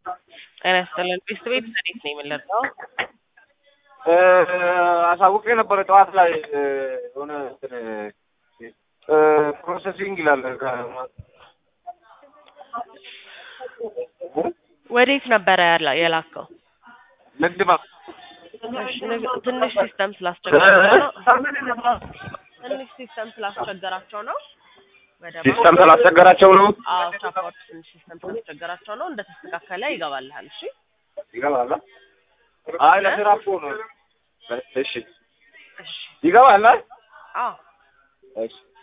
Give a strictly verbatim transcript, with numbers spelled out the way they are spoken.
ጤና ይስጥልን። ቤት ቤት እንዴት ነው የምንለው? አሳውቄ ነበረ ጠዋት ላይ ሆነ ፕሮሰሲንግ ይላል። ወዴት ነበረ የላከው? ንግድ ባንክ። ትንሽ ሲስተም ስላስቸገራቸው ነው። ትንሽ ሲስተም ስላስቸገራቸው ነው። ሲስተም ስላስቸገራቸው ነው። አዎ ሳፖርት ትንሽ ሲስተም ስላስቸገራቸው ነው። እንደተስተካከለ ይገባልሃል። እሺ ይገባል። አይ ለስራ እኮ ነው። እሺ እሺ ይገባል። አዎ እሺ